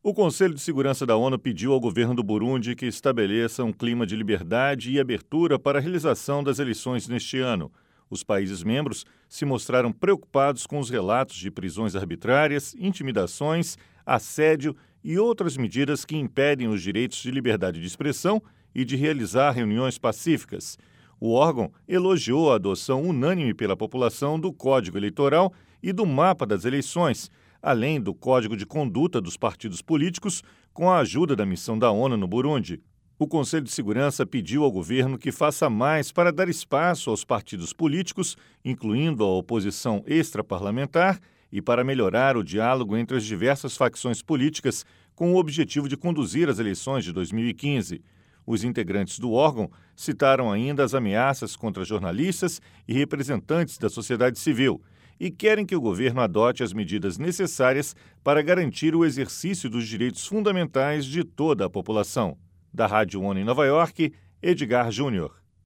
O Conselho de Segurança da ONU pediu ao governo do Burundi que estabeleça um clima de liberdade e abertura para a realização das eleições neste ano. Os países membros se mostraram preocupados com os relatos de prisões arbitrárias, intimidações, assédio e outras medidas que impedem os direitos de liberdade de expressão e de realizar reuniões pacíficas. O órgão elogiou a adoção unânime pela população do Código Eleitoral e do mapa das eleições, além do Código de Conduta dos partidos políticos, com a ajuda da missão da ONU no Burundi. O Conselho de Segurança pediu ao governo que faça mais para dar espaço aos partidos políticos, incluindo a oposição extraparlamentar, e para melhorar o diálogo entre as diversas facções políticas, com o objetivo de conduzir as eleições de 2015. Os integrantes do órgão citaram ainda as ameaças contra jornalistas e representantes da sociedade civil e querem que o governo adote as medidas necessárias para garantir o exercício dos direitos fundamentais de toda a população. Da Rádio ONU em Nova York, Edgar Júnior.